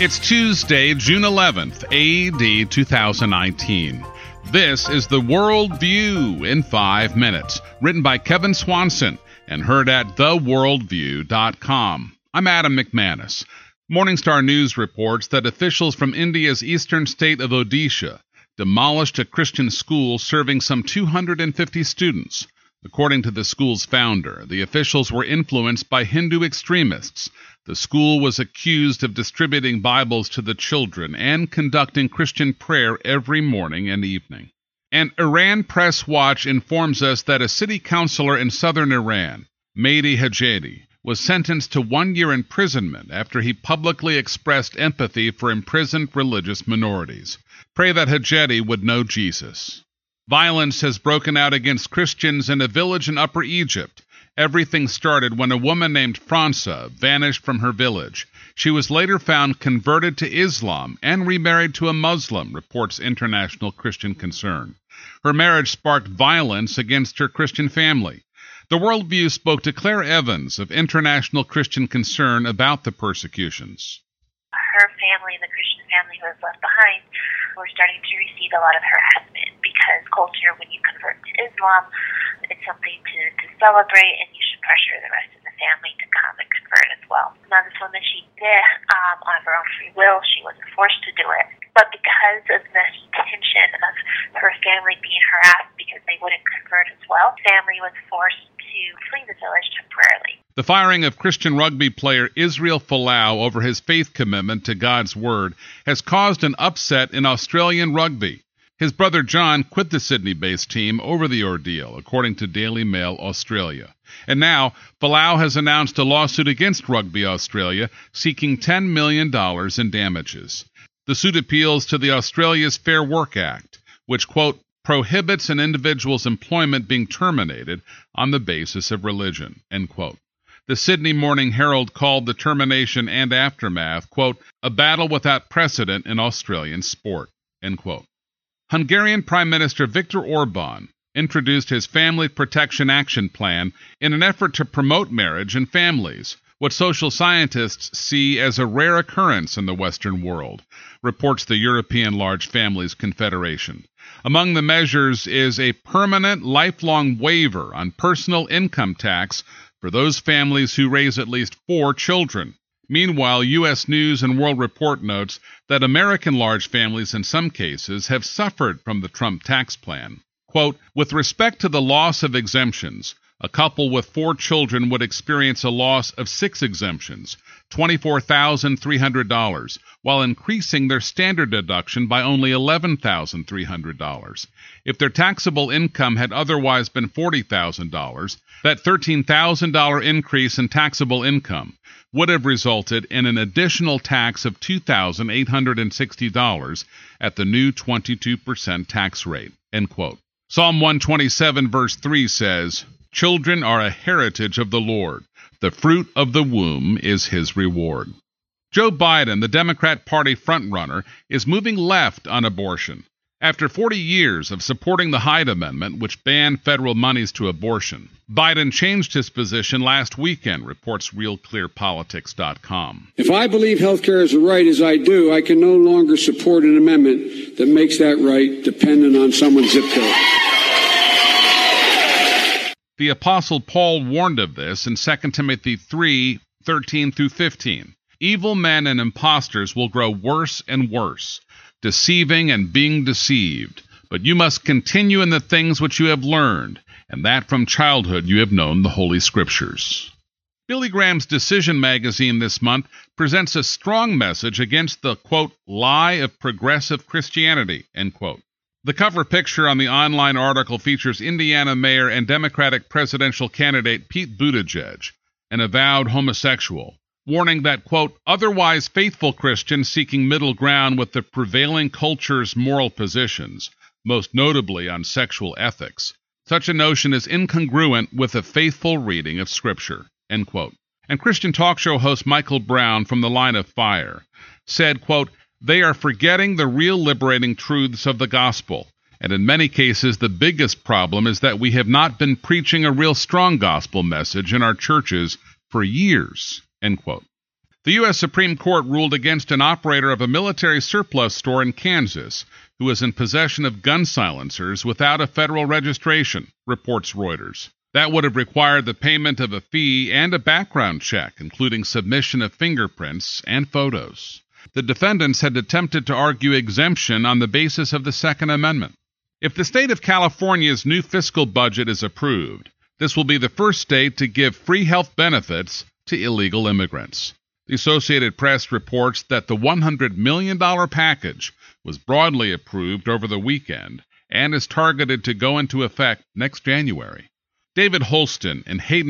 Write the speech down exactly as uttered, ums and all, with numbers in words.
It's Tuesday, June eleventh, A D two thousand nineteen. This is The World View in five minutes, written by Kevin Swanson and heard at the world view dot com. I'm Adam McManus. Morningstar News reports that officials from India's eastern state of Odisha demolished a Christian school serving some two hundred fifty students. According to the school's founder, the officials were influenced by Hindu extremists. The school was accused of distributing Bibles to the children and conducting Christian prayer every morning and evening. And Iran Press Watch informs us that a city councilor in southern Iran, Mehdi Hajedi, was sentenced to one year imprisonment after he publicly expressed empathy for imprisoned religious minorities. Pray that Hajedi would know Jesus. Violence has broken out against Christians in a village in Upper Egypt. Everything started when a woman named Franca vanished from her village. She was later found converted to Islam and remarried to a Muslim, reports International Christian Concern. Her marriage sparked violence against her Christian family. The Worldview spoke to Claire Evans of International Christian Concern about the persecutions. Her family, the Christian family who was left behind, were starting to receive a lot of harassment because culture, when you convert to Islam, it's something to, to celebrate, and you should pressure the rest of the family to come and convert as well. Now, this woman, she did um, on her own free will. She wasn't forced to do it. But because of the tension of her family being harassed because they wouldn't convert as well, family was forced to flee the village temporarily. The firing of Christian rugby player Israel Folau over his faith commitment to God's Word has caused an upset in Australian rugby. His brother John quit the Sydney-based team over the ordeal, according to Daily Mail Australia. And now, Folau has announced a lawsuit against Rugby Australia, seeking ten million dollars in damages. The suit appeals to the Australia's Fair Work Act, which, quote, prohibits an individual's employment being terminated on the basis of religion, end quote. The Sydney Morning Herald called the termination and aftermath, quote, a battle without precedent in Australian sport, end quote. Hungarian Prime Minister Viktor Orban introduced his Family Protection Action Plan in an effort to promote marriage and families, what social scientists see as a rare occurrence in the Western world, reports the European Large Families Confederation. Among the measures is a permanent, lifelong waiver on personal income tax for those families who raise at least four children. Meanwhile, U S News and World Report notes that American large families in some cases have suffered from the Trump tax plan. Quote, with respect to the loss of exemptions, a couple with four children would experience a loss of six exemptions, twenty-four thousand three hundred dollars, while increasing their standard deduction by only eleven thousand three hundred dollars. If their taxable income had otherwise been forty thousand dollars, that thirteen thousand dollars increase in taxable income would have resulted in an additional tax of two thousand eight hundred sixty dollars at the new twenty-two percent tax rate, end quote. Psalm one twenty-seven verse three says, children are a heritage of the Lord. The fruit of the womb is his reward. Joe Biden, the Democrat Party frontrunner, is moving left on abortion. After forty years of supporting the Hyde Amendment, which banned federal monies to abortion, Biden changed his position last weekend, reports real clear politics dot com. If I believe health care is a right as I do, I can no longer support an amendment that makes that right dependent on someone's zip code. The Apostle Paul warned of this in Second Timothy three, thirteen through fifteen. Evil men and impostors will grow worse and worse, deceiving and being deceived. But you must continue in the things which you have learned, and that from childhood you have known the Holy Scriptures. Billy Graham's Decision magazine this month presents a strong message against the, quote, lie of progressive Christianity, end quote. The cover picture on the online article features Indiana Mayor and Democratic presidential candidate Pete Buttigieg, an avowed homosexual, warning that, quote, otherwise faithful Christians seeking middle ground with the prevailing culture's moral positions, most notably on sexual ethics. Such a notion is incongruent with a faithful reading of Scripture, end quote. And Christian talk show host Michael Brown from The Line of Fire said, quote, they are forgetting the real liberating truths of the gospel, and in many cases the biggest problem is that we have not been preaching a real strong gospel message in our churches for years, end quote. The U S Supreme Court ruled against an operator of a military surplus store in Kansas who was in possession of gun silencers without a federal registration, reports Reuters. That would have required the payment of a fee and a background check, including submission of fingerprints and photos. The defendants had attempted to argue exemption on the basis of the Second Amendment. If the state of California's new fiscal budget is approved, this will be the first state to give free health benefits to illegal immigrants. The Associated Press reports that the one hundred million dollars package was broadly approved over the weekend and is targeted to go into effect next January. David Holston in Hayden,